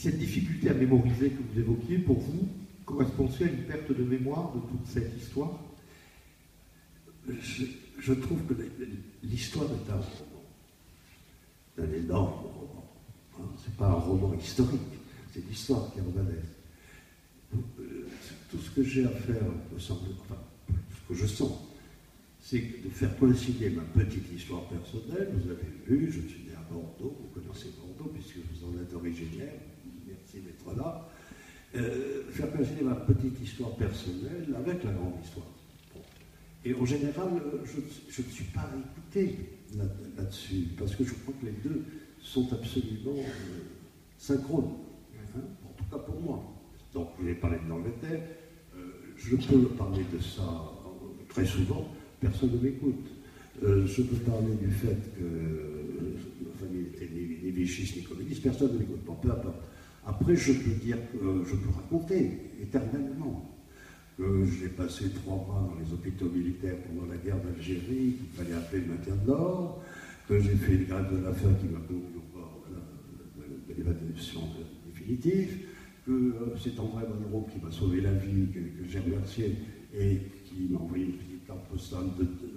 cette difficulté à mémoriser que vous évoquiez, pour vous, correspond-elle à une perte de mémoire de toute cette histoire? Je trouve que l'histoire est un roman, un énorme roman. Hein, c'est pas un roman historique, c'est l'histoire qui est romanesque. Tout ce que j'ai à faire, me semble, enfin, ce que je sens, c'est de faire coïncider ma petite histoire personnelle. Vous avez vu, je suis né à Bordeaux, vous connaissez Bordeaux puisque vous en êtes originaire, merci d'être là. Faire coïncider ma petite histoire personnelle avec la grande histoire. Bon. Et en général, je ne suis pas écouté là-dessus, parce que je crois que les deux sont absolument synchrones, hein, en tout cas pour moi. Donc, vous avez parlé de l'Angleterre, je peux parler de ça très souvent, personne ne m'écoute. Je peux parler du fait que ma famille n'était ni vichyste ni communiste, personne ne m'écoute. Bon, peu importe. Après, je peux dire que je peux raconter éternellement que j'ai passé 3 mois dans les hôpitaux militaires pendant la guerre d'Algérie, qu'il fallait appeler le maintien de l'ordre, que j'ai fait une grève de la faim qui m'a conduit au bord de l'évacuation définitive, que c'est André Malraux qui m'a sauvé la vie, que j'ai remercié et qui m'a envoyé une petite carte postale,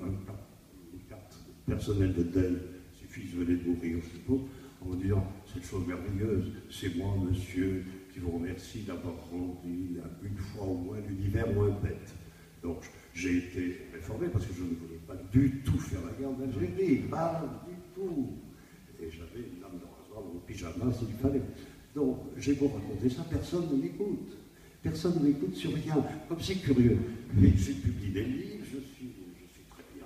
une carte personnelle de deuil, ses fils venaient de mourir, je suppose, en me disant cette chose merveilleuse, c'est moi, monsieur, qui vous remercie d'avoir rendu une fois au moins l'univers moins bête. Donc j'ai été réformé parce que je ne voulais pas du tout faire la guerre d'Algérie, pas du tout. Et j'avais une lame de rasoir dans mon pyjama s'il fallait. Donc j'ai beau raconter ça, personne ne m'écoute. Personne ne m'écoute sur rien. Comme c'est curieux. Mais j'ai publié des livres, je suis très bien.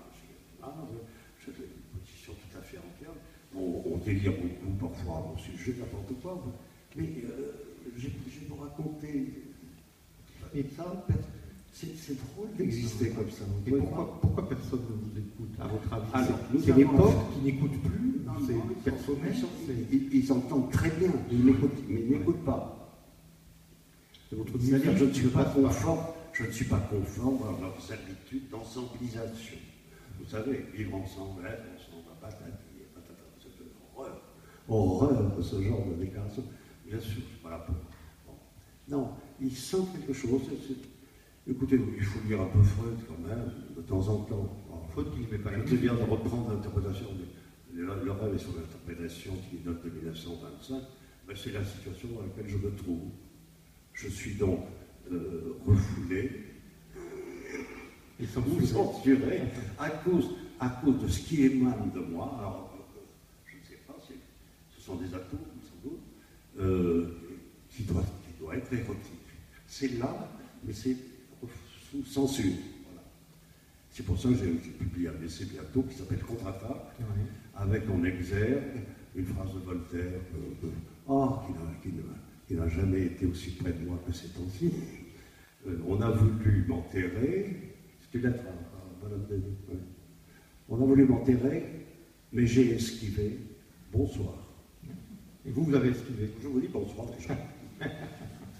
J'ai une position tout à fait entière. On délire beaucoup parfois à mon sujet, n'importe quoi. Mais j'ai beau raconter. Et ça, c'est drôle d'exister comme ça. Et pourquoi personne ne vous écoute, à votre avis? Alors, c'est l'époque qui n'écoute plus? C'est personnel? Ils entendent très bien, mais ils n'écoutent pas. C'est-à-dire que je ne suis pas conforme à leurs habitudes d'ensembilisation. Vous savez, vivre ensemble, être ensemble, c'est horreur de ce genre de déclaration. Bien sûr, voilà pour. Bon. Non, ils sentent quelque chose. Écoutez, il faut lire un peu Freud quand même, de temps en temps. Alors, Freud qui ne met pas. Je viens de reprendre l'interprétation, le rêve est sur l'interprétation qui date de 1925. Ben, c'est la situation dans laquelle je me trouve. Je suis donc refoulé et censuré à cause de ce qui émane de moi. Alors, je ne sais pas si ce sont des atomes, sans doute, qui doit être érotique. C'est là, mais c'est sous censure. Voilà. C'est pour ça que j'ai publié un essai bientôt qui s'appelle Contre-attaque, avec en exergue une phrase de Voltaire qui n'a jamais été aussi près de moi que ces temps-ci. On a voulu m'enterrer, c'est une lettre à Madame Denis. Ouais. On a voulu m'enterrer, mais j'ai esquivé. Bonsoir. Et vous avez esquivé? Je vous dis bonsoir déjà.